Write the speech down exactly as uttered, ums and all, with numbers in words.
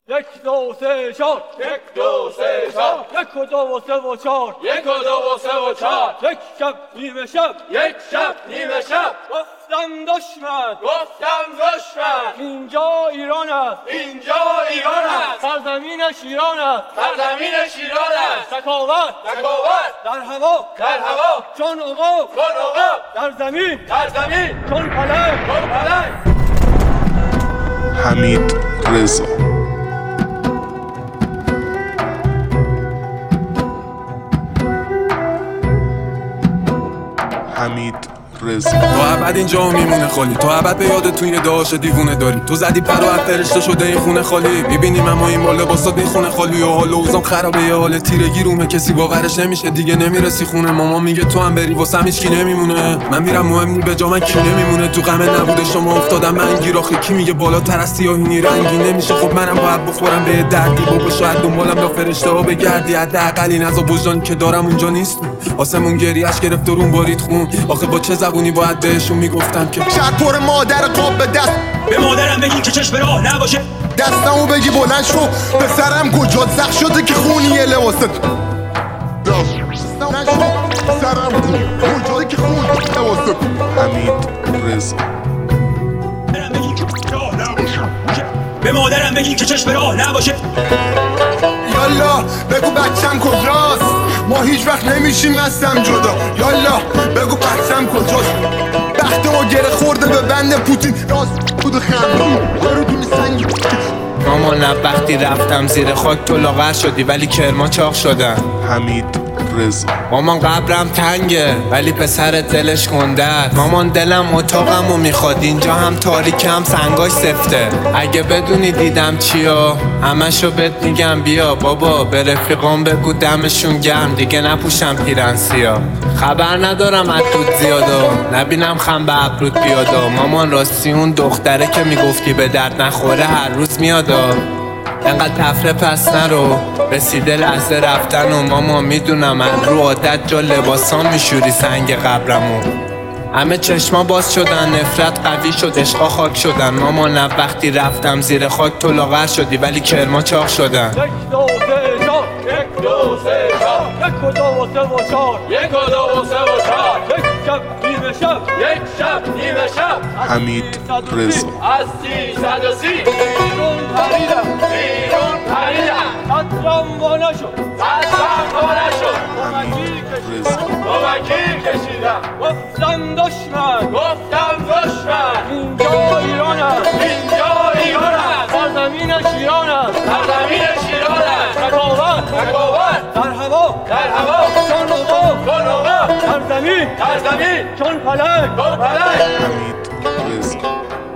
یک دو سه چهار یک دو سه چهار یک و دو و سه و چهار یک و دو و سه و چهار یک شب نیمه شب یک شب نیمه شب گفتم دشمن گفتم دشمن اینجا ایران است اینجا ایران است سرزمین شیران است سرزمین شیران است تکاور تکاور در هوا در هوا چون عقاب چون عقاب در زمین در زمین چون پلنگ چون پلنگ. حمید رضا حمید رضا تو ابد اینجا میمونه خالی، تو ابد به یادتون یه داشته دیوونه داری. تو زدی پر و فرشته شده این خونه خالی. میبینیم اما این بالا لباسات این خونه خالی و حال اوزام خرابه، یه حال تیرگی رومه، کسی باورش نمیشه دیگه نمیرسی خونه. ماما میگه تو هم بری واسم هیچ کی نمیمونه. من میرم مهم نی به جا من کی نمیمونه. تو غم نبوده شما افتادم من گیر، آخه کی میگه بالاتر از سیاهی رنگی نمیشه. خب منم باید بخورم به دردی، بابا شاید دنبالم دا فرشته ها بگردی. حداقل این عذاب وجدانی که دارم اونجا نیست. آسمون گریه‌اش گرفت و روم بارید خون. آخه با چه زبونی باید بهشون میگفتم که شکر مادر قاب به دست به مادرم بگی که چشم راه نباشه. دستمو بگی بلند شو پسرم کجا زخ شده که خونی یه لباست دستمو نشو پسرم کجا که خونی لباست. حمید رضا به مادرم بگی که چشم راه نباشه. یالا بگو بچم کجاست، ما هیچ وقت نمیشیم هستم جدا. یالا بگو بچم کجاست، بخت ما گره خورده به بند پوتین. راست بود خندون برو دونی سنگی. مامان وقتی رفتم زیر خاک تو لاغر شدی ولی کرما چاق شدن. حمید رضا مامان قبرم تنگه ولی پسرت دلش گنده است. مامان دلم اتاقمو میخواد، اینجا هم تاریک هم سنگاش سفته. اگه بدونی دیدم چیا همشو بهت میگم بیا. بابا به رفیقام بگو دمشون گرم دیگه نپوشم پیرنسیا. خبر ندارم از دود زیادا نبینم خم به ابرود بیادا. مامان راستی اون دختره که میگفتی به درد نخوره هر روز میادا. انقدر تفره پس نرو رسیده لحظه رفتن و ماما میدونم من رو عادت جا لباسام میشوری سنگ قبرمو. همه چشما باز شدن نفرت قوی شد عشقا خاک شدن. ماما نه وقتی رفتم زیر خاک تو لاغر شدی ولی کرما چاق شدن. یک دو سه چهار یک دو سه چهار یک و دو و سه و چهار یک و دو و سه و چهار یک شب نیمه شب یک شب نیمه شب حمید رضا از سیصد و سی بیرون پریدم بیرون پریدم صدرم وا نشد صدرم وا نشد کمکی رضا کشیدم کمکی کشیدم گفتم دشمن گفتم دشمن اینجا ایران است اینجا ایران است سرزمین شیران است سرزمین شیران است تکاور تکاور در هوا در هوا چون عقاب چون عقاب در زمین در زمین چون پلنگ چون پلنگ. حمید رضا